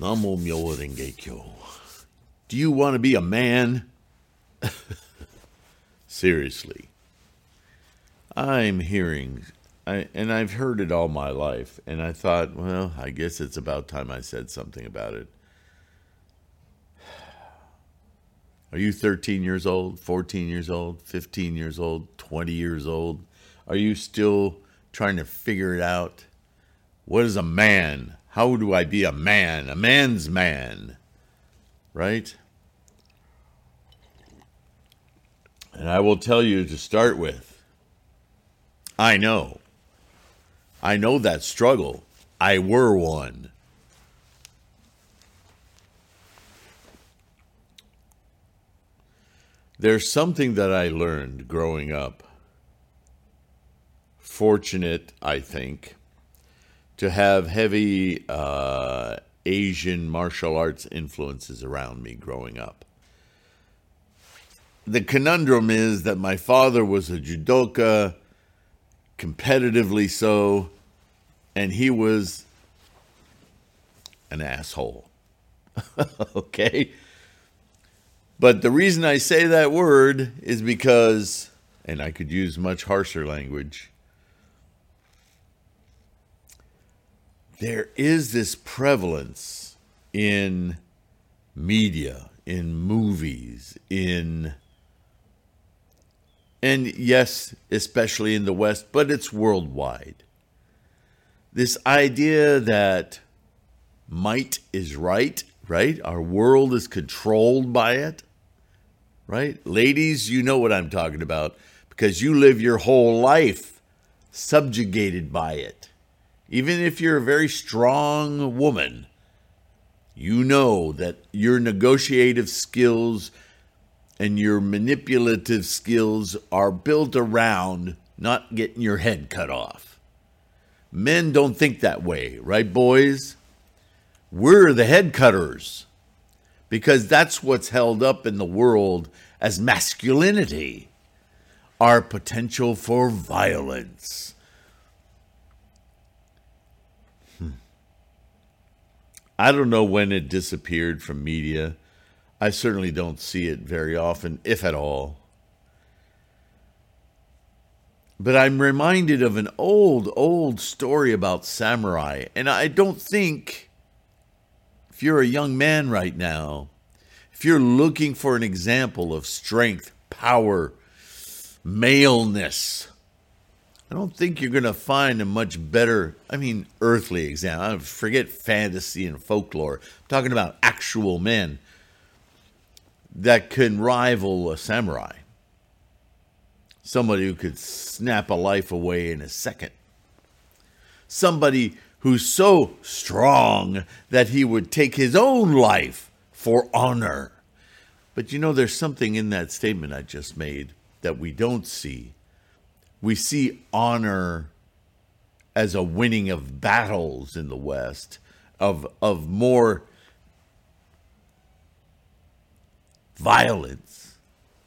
Namo Myoho Renge Kyo. Do you want to be a man? Seriously. I'm hearing, and I've heard it all my life, and I thought, well, I guess it's about time I said something about it. Are you 13 years old, 14 years old, 15 years old, 20 years old? Are you still trying to figure it out? What is a man? How do I be a man? A man's man, right? And I will tell you to start with, I know that struggle. I were one. There's something that I learned growing up. Fortunate, I think, to have heavy Asian martial arts influences around me growing up. The conundrum is that my father was a judoka, competitively so, and he was an asshole. Okay? But the reason I say that word is because, and I could use much harsher language, there is this prevalence in media, in movies, and yes, especially in the West, but it's worldwide. This idea that might is right? Our world is controlled by it, right? Ladies, you know what I'm talking about because you live your whole life subjugated by it. Even if you're a very strong woman, you know that your negotiative skills and your manipulative skills are built around not getting your head cut off. Men don't think that way, right, boys? We're the head cutters because that's what's held up in the world as masculinity, our potential for violence. I don't know when it disappeared from media. I certainly don't see it very often, if at all. But I'm reminded of an old story about samurai, and I don't think, if you're a young man right now, if you're looking for an example of strength, power, maleness, I don't think you're going to find a much better, earthly example. Forget fantasy and folklore. I'm talking about actual men that can rival a samurai. Somebody who could snap a life away in a second. Somebody who's so strong that he would take his own life for honor. But there's something in that statement I just made that we don't see. We see honor as a winning of battles in the West, of more violence.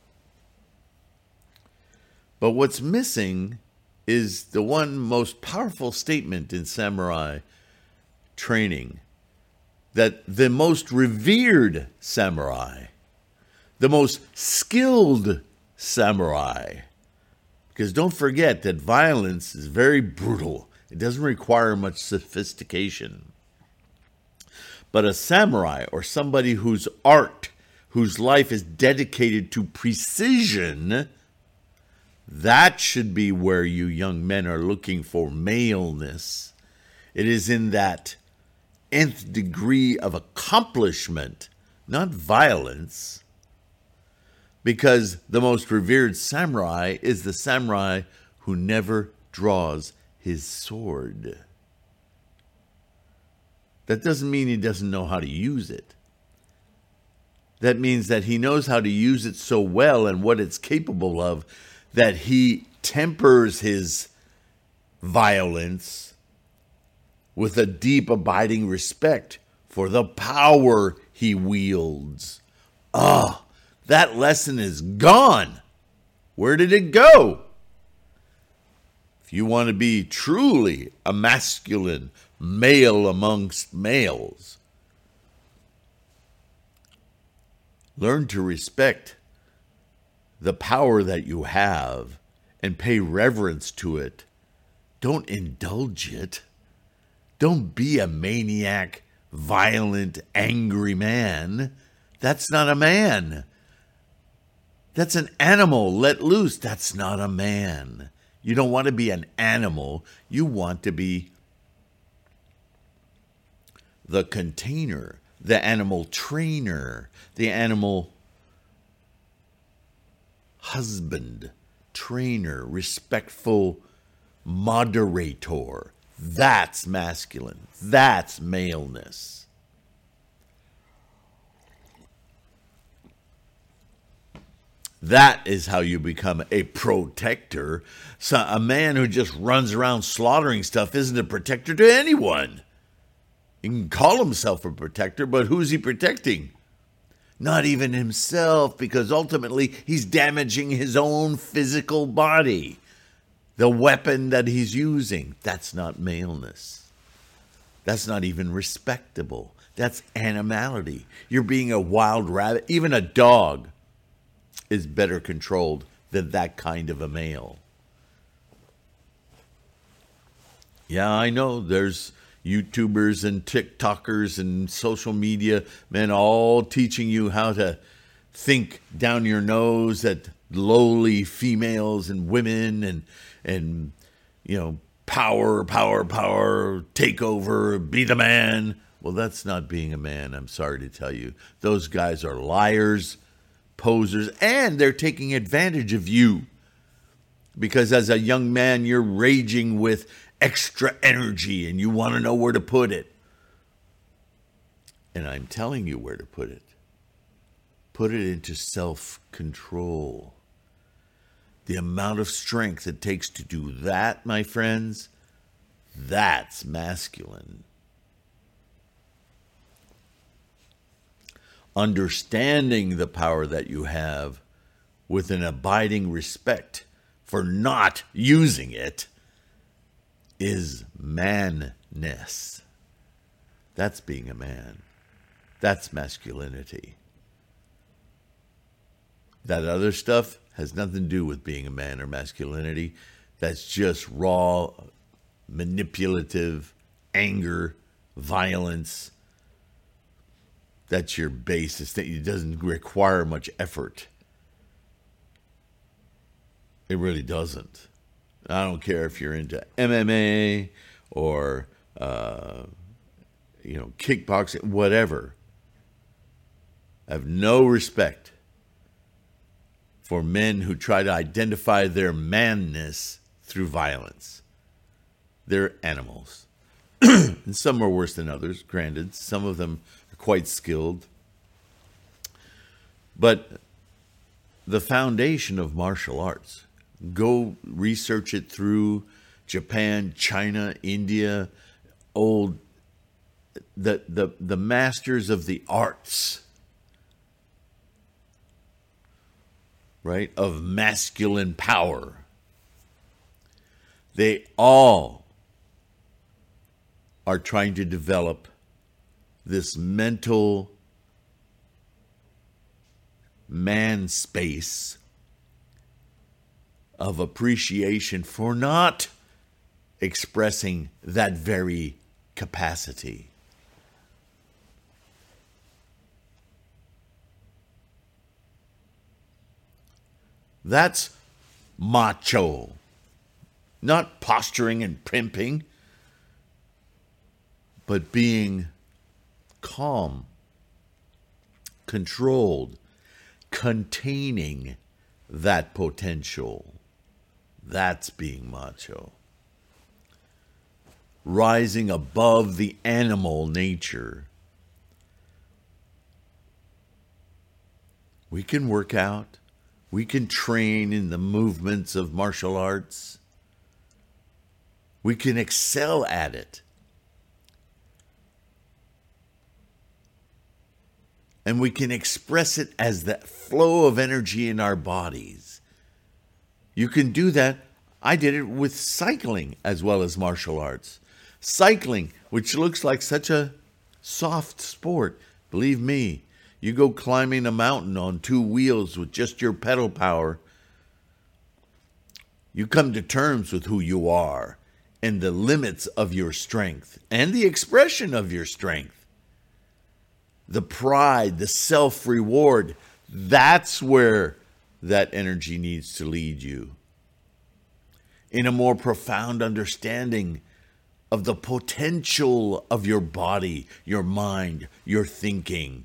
But what's missing is the one most powerful statement in samurai training, that the most revered samurai, the most skilled samurai, because don't forget that violence is very brutal. It doesn't require much sophistication. But a samurai, or somebody whose art, whose life is dedicated to precision, that should be where you young men are looking for maleness. It is in that nth degree of accomplishment, not violence. Because the most revered samurai is the samurai who never draws his sword. That doesn't mean he doesn't know how to use it. That means that he knows how to use it so well and what it's capable of that he tempers his violence with a deep, abiding respect for the power he wields. That lesson is gone. Where did it go? If you want to be truly a masculine male amongst males, Learn to respect the power that you have and pay reverence to it. Don't indulge it. Don't be a maniac, violent, angry man. That's not a man. That's an animal let loose. That's not a man. You don't want to be an animal. You want to be the container, the animal trainer, the animal husband, trainer, respectful moderator. That's masculine. That's maleness. That is how you become a protector. So a man who just runs around slaughtering stuff isn't a protector to anyone. He can call himself a protector, but who's he protecting? Not even himself, because ultimately he's damaging his own physical body. The weapon that he's using, that's not maleness. That's not even respectable. That's animality. You're being a wild rabbit. Even a dog is better controlled than that kind of a male. Yeah, I know there's YouTubers and TikTokers and social media men all teaching you how to think down your nose at lowly females and women and you know, power, take over, be the man. Well, that's not being a man, I'm sorry to tell you. Those guys are liars, posers, and they're taking advantage of you. Because as a young man, you're raging with extra energy and you want to know where to put it. And I'm telling you where to put it. Put it into self-control. The amount of strength it takes to do that, my friends, that's masculine. Understanding the power that you have with an abiding respect for not using it is manness. That's being a man. That's masculinity. That other stuff has nothing to do with being a man or masculinity. That's just raw, manipulative, anger, violence. That's your basis. It doesn't require much effort. It really doesn't. I don't care if you're into MMA or, kickboxing, whatever. I have no respect for men who try to identify their manness through violence. They're animals. And some are worse than others, granted. Some of them are quite skilled. But the foundation of martial arts, go research it through Japan, China, India, the masters of the arts, right, of masculine power. They all are trying to develop this mental man space of appreciation for not expressing that very capacity. That's macho. Not posturing and primping, but being calm, controlled, containing that potential. That's being macho. Rising above the animal nature. We can work out. We can train in the movements of martial arts. We can excel at it. And we can express it as that flow of energy in our bodies. You can do that. I did it with cycling as well as martial arts. Cycling, which looks like such a soft sport, believe me, You go climbing a mountain on two wheels with just your pedal power. You come to terms with who you are and the limits of your strength and the expression of your strength. The pride, the self-reward, that's where that energy needs to lead you. In a more profound understanding of the potential of your body, your mind, your thinking.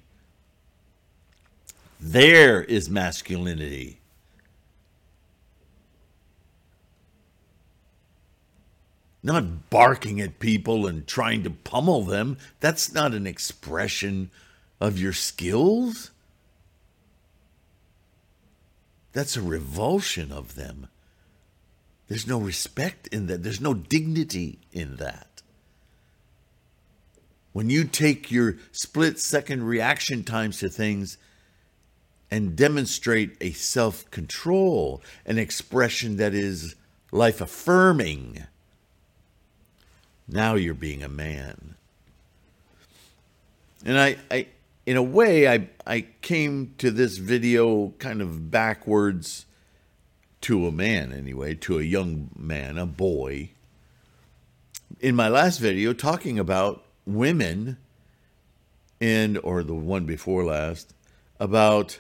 There is masculinity. Not barking at people and trying to pummel them. That's not an expression of your skills. That's a revulsion of them. There's no respect in that. There's no dignity in that. When you take your split-second reaction times to things and demonstrate a self-control, an expression that is life-affirming, now you're being a man. And I in a way, I came to this video kind of backwards to a man anyway, to a young man, a boy. In my last video, talking about women, or the one before last, about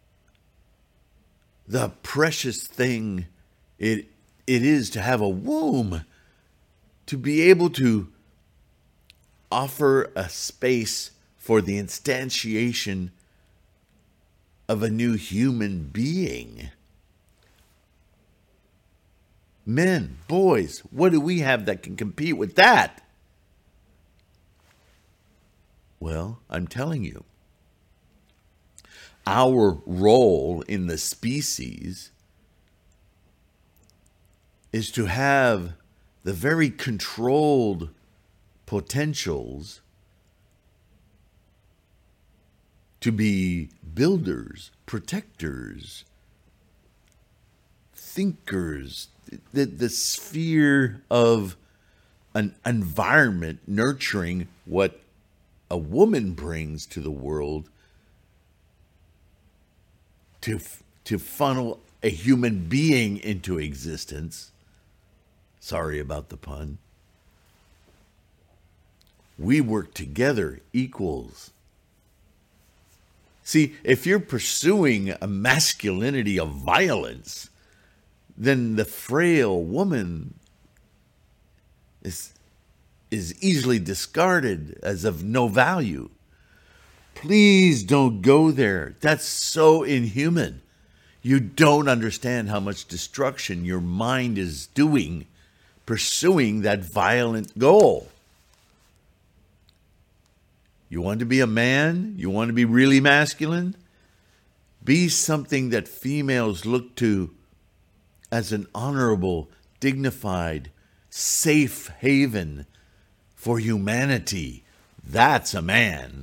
the precious thing it is to have a womb, to be able to offer a space for the instantiation of a new human being. Men, boys, what do we have that can compete with that? Well, I'm telling you, our role in the species is to have the very controlled potentials to be builders, protectors, thinkers, the sphere of an environment nurturing what a woman brings to the world to funnel a human being into existence. Sorry about the pun. We work together, equals. See, if you're pursuing a masculinity of violence, then the frail woman is easily discarded as of no value. Please don't go there. That's so inhuman. You don't understand how much destruction your mind is doing pursuing that violent goal. You want to be a man? You want to be really masculine? Be something that females look to as an honorable, dignified, safe haven for humanity. That's a man.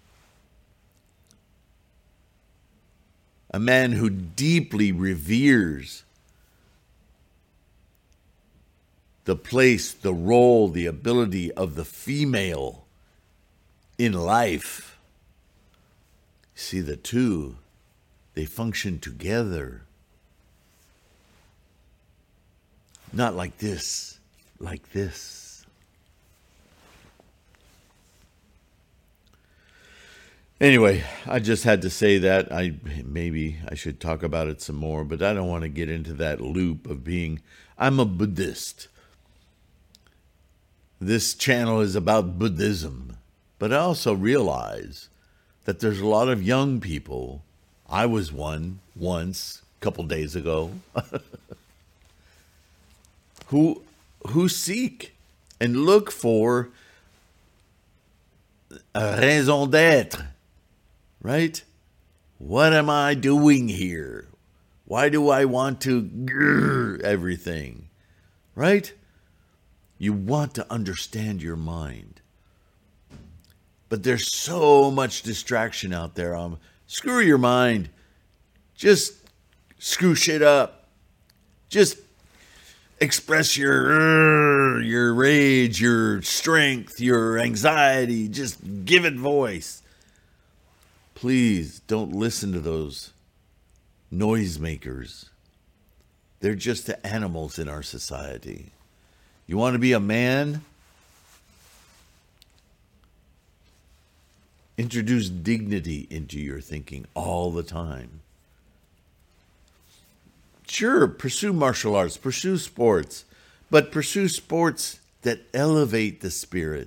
A man who deeply reveres the place, the role, the ability of the female in life. See, the two, they function together. Not like this, like this. Anyway, I just had to say that. Maybe I should talk about it some more, but I don't want to get into that loop of I'm a Buddhist. This channel is about Buddhism, but I also realize that there's a lot of young people. I was one once, a couple days ago, who seek and look for a raison d'être, right? What am I doing here? Why do I want to grrr everything, right? You want to understand your mind. But there's so much distraction out there. Screw your mind. Just screw shit up. Just express your rage, your strength, your anxiety. Just give it voice. Please don't listen to those noisemakers. They're just the animals in our society. You want to be a man? Introduce dignity into your thinking all the time. Sure, pursue martial arts, pursue sports, but pursue sports that elevate the spirit.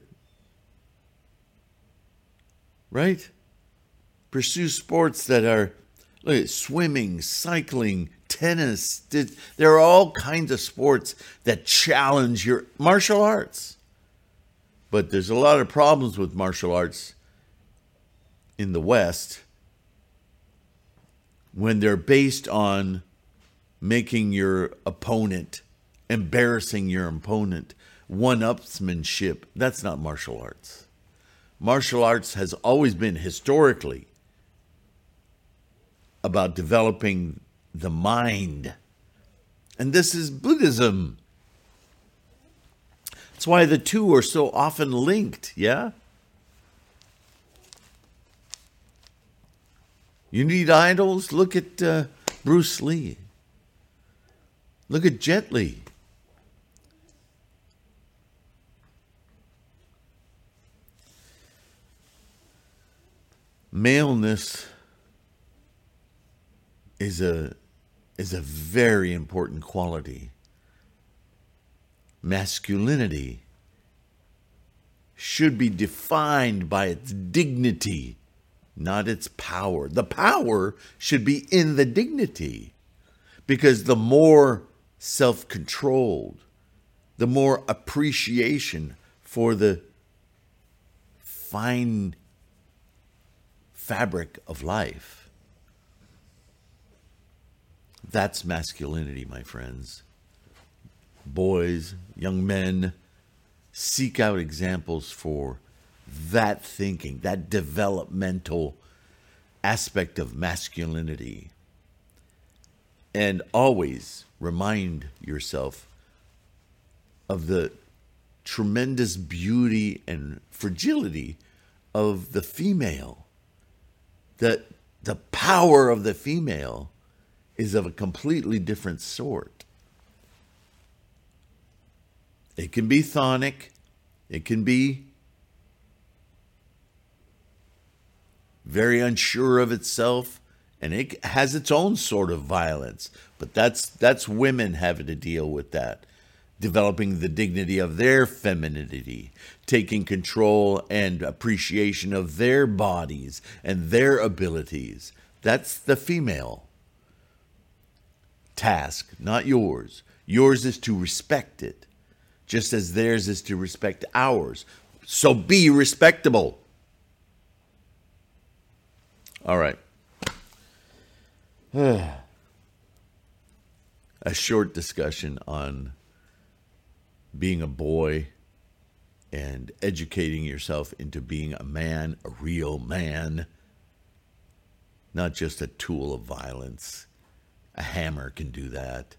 Right? Pursue sports that are swimming, cycling, tennis. There are all kinds of sports that challenge your martial arts. But there's a lot of problems with martial arts in the West when they're based on making your opponent, embarrassing your opponent, one-upsmanship. That's not martial arts. Martial arts has always been historically about developing the mind. And this is Buddhism. That's why the two are so often linked, yeah? You need idols? Look at Bruce Lee. Look at Jet Li. Maleness is a very important quality. Masculinity should be defined by its dignity, not its power. The power should be in the dignity, because the more self-controlled, the more appreciation for the fine fabric of life. That's masculinity, my friends. Boys, young men, seek out examples for that thinking, that developmental aspect of masculinity. And always remind yourself of the tremendous beauty and fragility of the female. That the power of the female is of a completely different sort. It can be chthonic. It can be very unsure of itself, and it has its own sort of violence. But that's women having to deal with that, developing the dignity of their femininity, taking control and appreciation of their bodies and their abilities. That's the female task, not yours. Yours is to respect it, just as theirs is to respect ours. So be respectable. All right. A short discussion on being a boy and educating yourself into being a man, a real man, not just a tool of violence. A hammer can do that.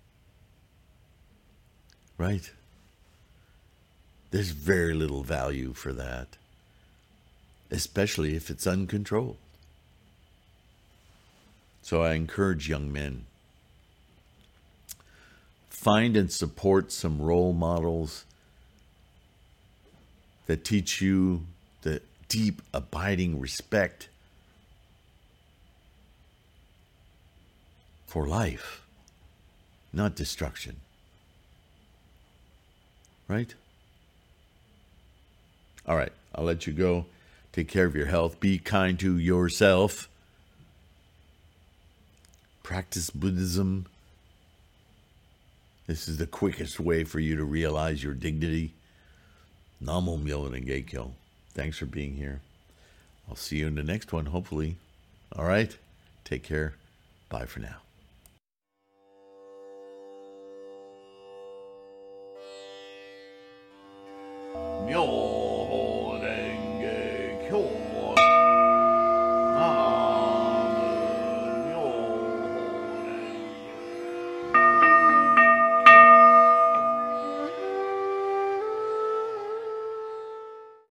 Right? There's very little value for that, especially if it's uncontrolled. So I encourage young men, find and support some role models that teach you the deep, abiding respect for life, not destruction. Right? All right, I'll let you go. Take care of your health. Be kind to yourself. Practice Buddhism. This is the quickest way for you to realize your dignity. Namo Myoho Renge Kyo. Thanks for being here. I'll see you in the next one, hopefully. All right? Take care. Bye for now. Myoho Renge Kyo.